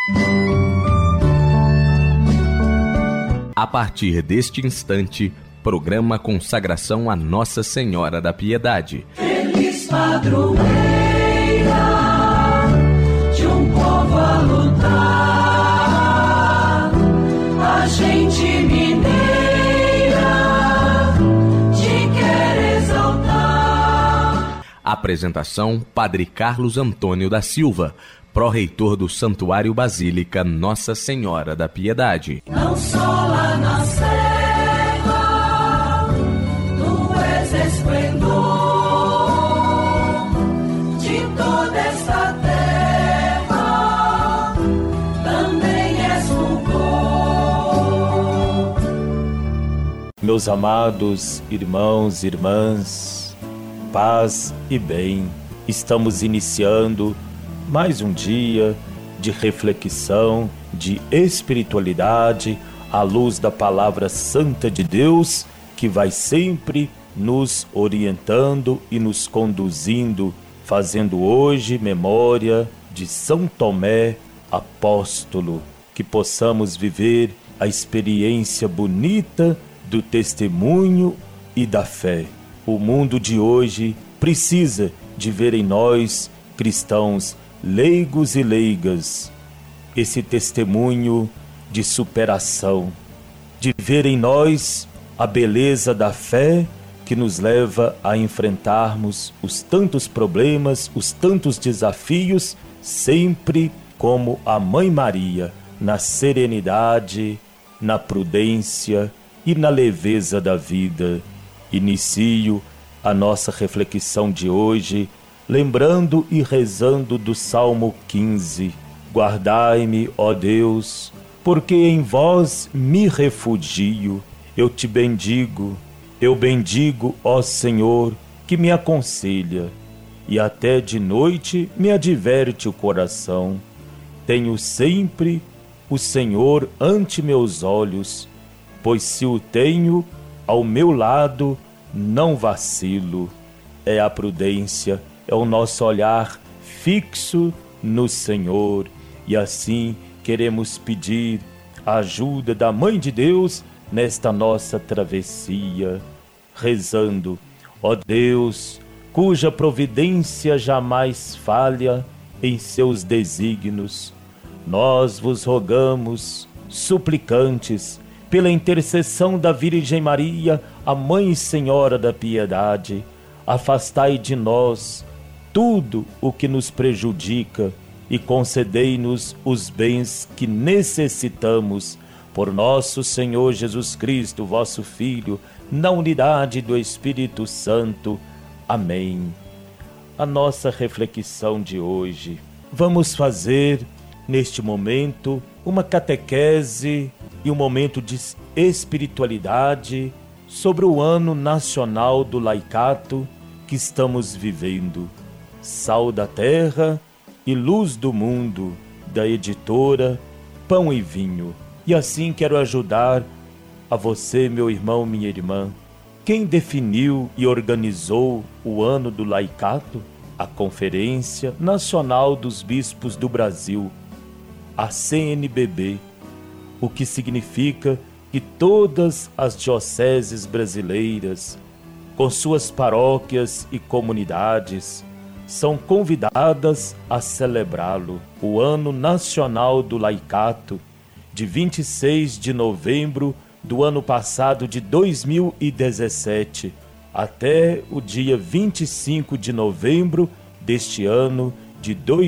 A partir deste instante, programa Consagração a Nossa Senhora da Piedade. Feliz padroeira de um povo a lutar, a gente mineira te quer exaltar. Apresentação: Padre Carlos Antônio da Silva, pró-reitor do Santuário Basílica Nossa Senhora da Piedade. Não só lá na serra, tu és esplendor de toda esta terra, também és fulgor. Meus amados irmãos e irmãs, paz e bem, estamos iniciando mais um dia de reflexão, de espiritualidade, à luz da Palavra Santa de Deus, que vai sempre nos orientando e nos conduzindo, fazendo hoje memória de São Tomé Apóstolo, que possamos viver a experiência bonita do testemunho e da fé. O mundo de hoje precisa de ver em nós, cristãos leigos e leigas, esse testemunho de superação, de ver em nós a beleza da fé que nos leva a enfrentarmos os tantos problemas, os tantos desafios, sempre como a Mãe Maria, na serenidade, na prudência e na leveza da vida. Inicio a nossa reflexão de hoje lembrando e rezando do Salmo 15. Guardai-me, ó Deus, porque em vós me refugio. Eu te bendigo, eu bendigo, ó Senhor, que me aconselha, e até de noite me adverte o coração. Tenho sempre o Senhor ante meus olhos, pois se o tenho ao meu lado, não vacilo. É a prudência, é o nosso olhar fixo no Senhor, e assim queremos pedir a ajuda da Mãe de Deus nesta nossa travessia, rezando: ó Deus, cuja providência jamais falha em seus desígnios, nós vos rogamos, suplicantes, pela intercessão da Virgem Maria, a Mãe e Senhora da Piedade, afastai de nós tudo o que nos prejudica e concedei-nos os bens que necessitamos, por nosso Senhor Jesus Cristo, vosso Filho, na unidade do Espírito Santo. Amém. A nossa reflexão de hoje. Vamos fazer, neste momento, uma catequese e um momento de espiritualidade sobre o Ano Nacional do Laicato que estamos vivendo. Sal da Terra e Luz do Mundo, da editora Pão e Vinho. E assim quero ajudar a você, meu irmão, minha irmã. Quem definiu e organizou o Ano do Laicato? A Conferência Nacional dos Bispos do Brasil, a CNBB, o que significa que todas as dioceses brasileiras, com suas paróquias e comunidades, são convidadas a celebrá-lo, o Ano Nacional do Laicato, de 26 de novembro do ano passado de 2017, até o dia 25 de novembro deste ano de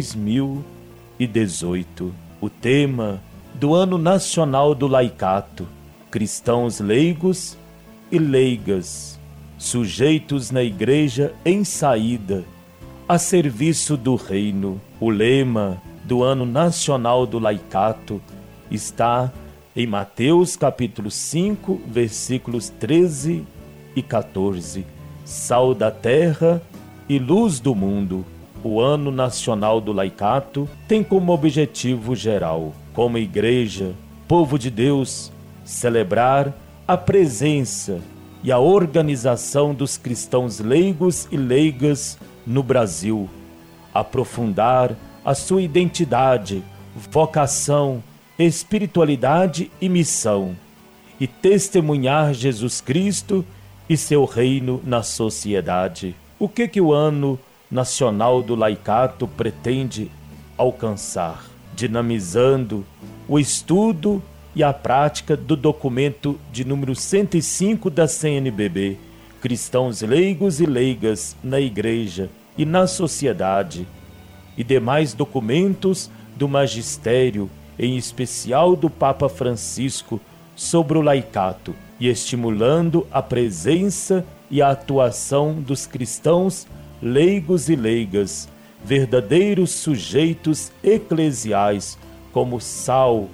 2018. O tema do Ano Nacional do Laicato: cristãos leigos e leigas, sujeitos na Igreja em saída, a serviço do Reino. O lema do Ano Nacional do Laicato está em Mateus capítulo 5, versículos 13 e 14. Sal da terra e luz do mundo. O Ano Nacional do Laicato tem como objetivo geral, como igreja, povo de Deus, celebrar a presença e a organização dos cristãos leigos e leigas no Brasil, aprofundar a sua identidade vocação, espiritualidade e missão, e testemunhar Jesus Cristo e seu reino na sociedade. O que o Ano Nacional do Laicato pretende alcançar? Dinamizando o estudo e a prática do documento de número 105 da CNBB, Cristãos leigos e leigas na Igreja e na sociedade, e demais documentos do magistério, em especial do Papa Francisco, sobre o laicato, e estimulando a presença e a atuação dos cristãos leigos e leigas, verdadeiros sujeitos eclesiais, como sal,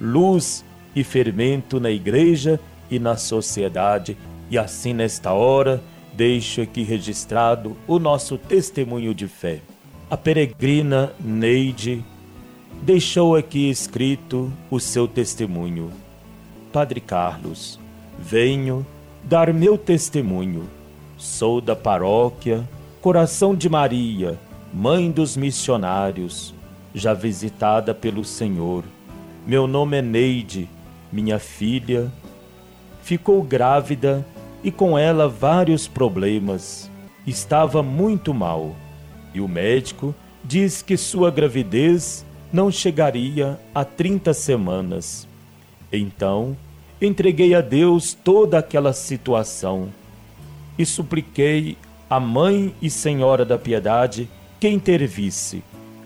luz e fermento na Igreja e na sociedade. E assim, nesta hora, deixo aqui registrado o nosso testemunho de fé. A peregrina Neide deixou aqui escrito o seu testemunho. Padre Carlos, venho dar meu testemunho. Sou da paróquia Coração de Maria, Mãe dos Missionários, já visitada pelo Senhor. Meu nome é Neide, minha filha ficou grávida e com ela vários problemas. Estava muito mal e o médico diz que sua gravidez não chegaria a 30 semanas. Então, entreguei a Deus toda aquela situação e supliquei à Mãe e Senhora da Piedade que intervisse,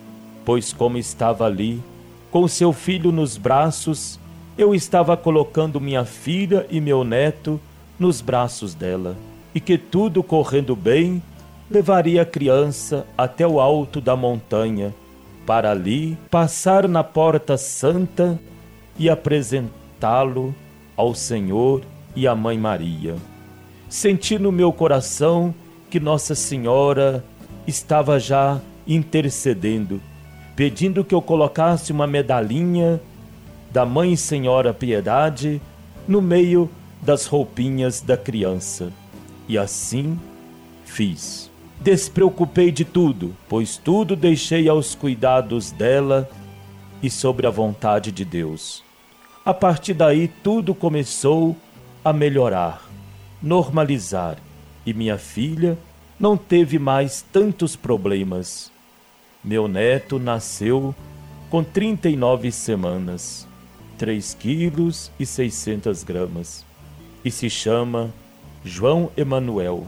pois como estava ali, com seu filho nos braços, eu estava colocando minha filha e meu neto nos braços dela, e que tudo correndo bem, levaria a criança até o alto da montanha, para ali passar na porta santa e apresentá-lo ao Senhor e à Mãe Maria. Senti no meu coração que Nossa Senhora estava já intercedendo, pedindo que eu colocasse uma medalhinha da Mãe Senhora Piedade no meio das roupinhas da criança. E assim fiz. Despreocupei de tudo, pois tudo deixei aos cuidados dela e sobre a vontade de Deus. A partir daí tudo começou a melhorar, normalizar, e minha filha não teve mais tantos problemas. Meu neto nasceu com 39 semanas, 3 quilos e 600 gramas, e se chama João Emanuel.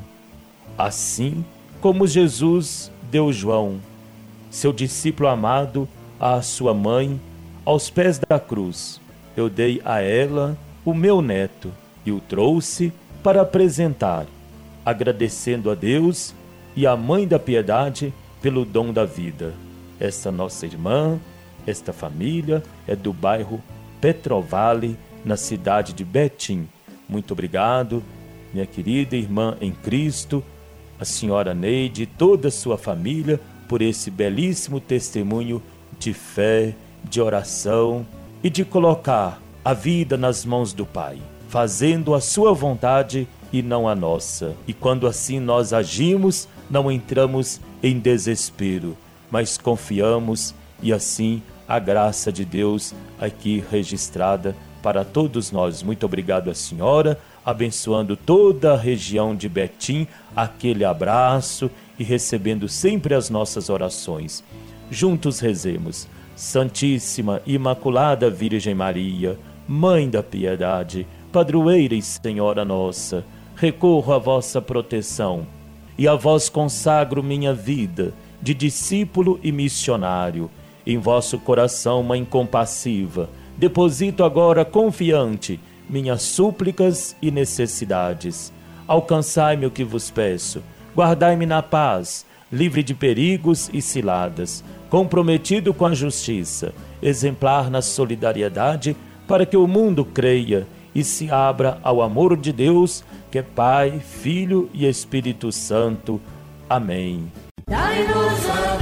Assim como Jesus deu João, seu discípulo amado, à sua mãe, aos pés da cruz, eu dei a ela o meu neto e o trouxe para apresentar, agradecendo a Deus e à Mãe da Piedade pelo dom da vida. Esta nossa irmã, esta família é do bairro Petrovale, na cidade de Betim. Muito obrigado, minha querida irmã em Cristo, a senhora Neide e toda a sua família, por esse belíssimo testemunho de fé, de oração e de colocar a vida nas mãos do Pai, fazendo a sua vontade e não a nossa. E quando assim nós agimos, não entramos em desespero, mas confiamos, e assim a graça de Deus aqui registrada para todos nós. Muito obrigado à senhora, abençoando toda a região de Betim, aquele abraço e recebendo sempre as nossas orações. Juntos rezemos. Santíssima Imaculada Virgem Maria, Mãe da Piedade, Padroeira e Senhora nossa, recorro à vossa proteção e a vós consagro minha vida de discípulo e missionário. Em vosso coração, Mãe compassiva, deposito agora confiante minhas súplicas e necessidades. Alcançai-me o que vos peço, guardai-me na paz, livre de perigos e ciladas, comprometido com a justiça, exemplar na solidariedade, para que o mundo creia e se abra ao amor de Deus, que é Pai, Filho e Espírito Santo. Amém. Dai-nos a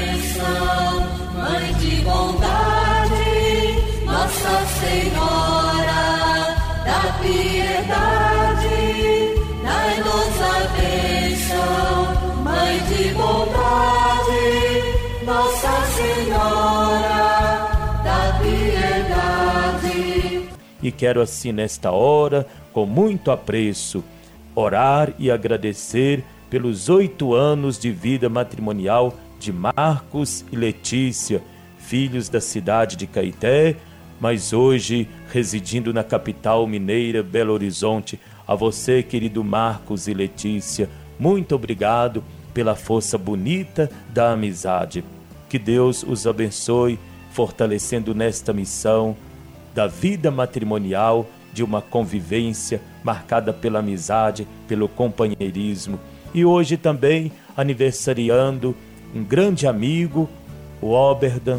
bênção, Mãe de bondade, Nossa Senhora da Piedade. Dai-nos a bênção, Mãe de bondade, Nossa Senhora e quero assim nesta hora, com muito apreço, orar e agradecer pelos 8 anos de vida matrimonial de Marcos e Letícia, filhos da cidade de Caeté, mas hoje residindo na capital mineira, Belo Horizonte. A você, querido Marcos e Letícia, muito obrigado pela força bonita da amizade. Que Deus os abençoe, fortalecendo nesta missão da vida matrimonial, de uma convivência marcada pela amizade, pelo companheirismo. E hoje também aniversariando um grande amigo, o Oberdan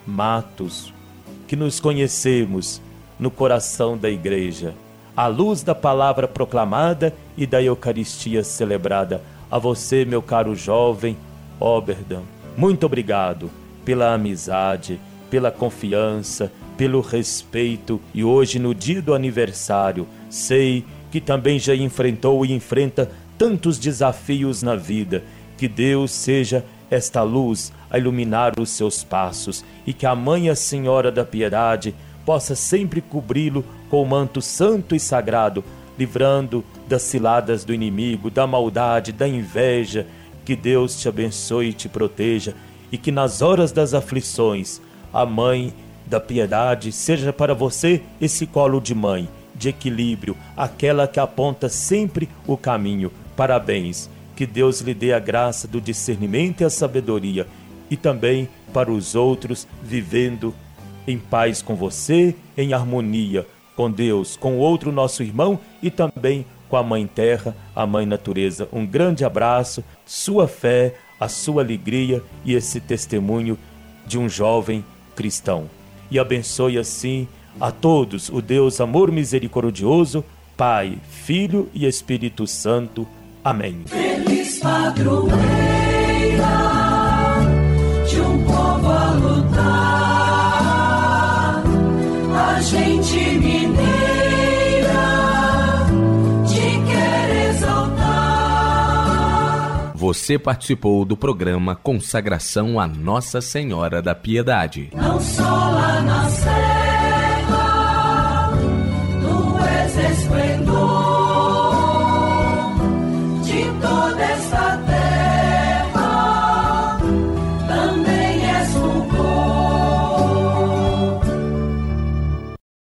Matos, que nos conhecemos no coração da igreja, à luz da palavra proclamada e da Eucaristia celebrada. A você, meu caro jovem Oberdan, muito obrigado pela amizade, pela confiança, pelo respeito. E hoje, no dia do aniversário, sei que também já enfrentou e enfrenta tantos desafios na vida. Que Deus seja esta luz a iluminar os seus passos e que a Mãe, a Senhora da Piedade, possa sempre cobri-lo com o manto santo e sagrado, livrando das ciladas do inimigo, da maldade, da inveja. Que Deus te abençoe e te proteja, e que nas horas das aflições a Mãe da Piedade seja para você esse colo de mãe, de equilíbrio, aquela que aponta sempre o caminho. Parabéns, que Deus lhe dê a graça do discernimento e a sabedoria, e também para os outros, vivendo em paz com você, em harmonia com Deus, com o outro nosso irmão e também com a Mãe Terra, a Mãe Natureza. Um grande abraço, sua fé, a sua alegria e esse testemunho de um jovem cristão. E abençoe assim a todos o Deus amor misericordioso, Pai, Filho e Espírito Santo. Amém. Feliz padroeira de um povo a lutar, a gente mineira te quer exaltar. Você participou do programa Consagração a Nossa Senhora da Piedade. Não só lá na Sé